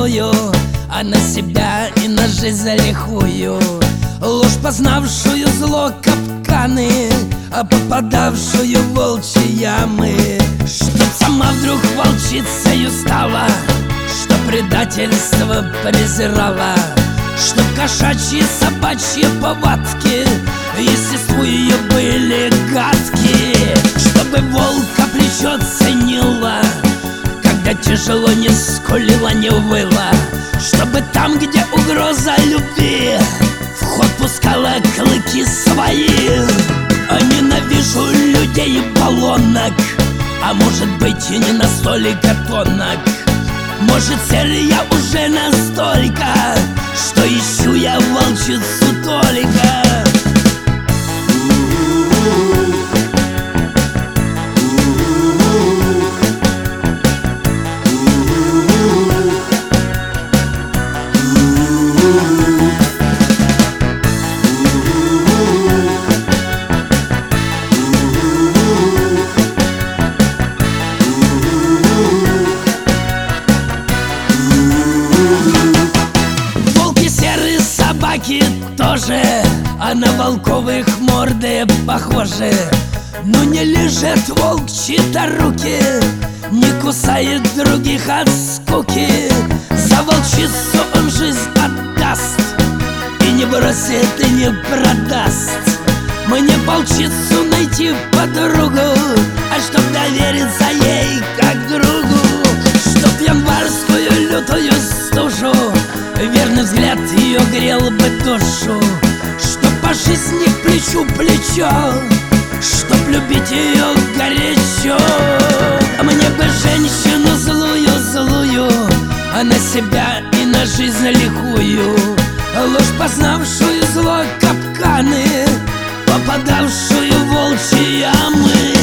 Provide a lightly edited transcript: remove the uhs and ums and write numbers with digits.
злую, а на себя и на жизнь лихую. Ложь, познавшую зло капканы, а попадавшую в волчьи ямы. Чтоб сама вдруг волчицею стала, что предательство презирала, чтоб кошачьи собачьи повадки естеству ее были гадкие. Чтобы волка плечо ценила, когда тяжело не скулила, не выла. Чтобы там, где угроза любви, в ход пускала клыки свои. А ненавижу людей и баллонок, а может быть и не настолько тонок. Может, цель я уже настолько, что ищу я волчицу только. Собаки тоже, а на волковых морды похожи. Но не лежит волк чьи-то руки, не кусает других от скуки. За волчицу он жизнь отдаст, и не бросит, и не продаст. Мне волчицу найти подругу, а чтоб довериться ей как другу. Чтоб январскую лютую стужу, верный взгляд ее грел бы душу. Чтоб по жизни плечу плечо, чтоб любить ее горячо. Мне бы женщину злую, а на себя и на жизнь лихую. Ложь, познавшую зло капканы, попадавшую в волчьи ямы.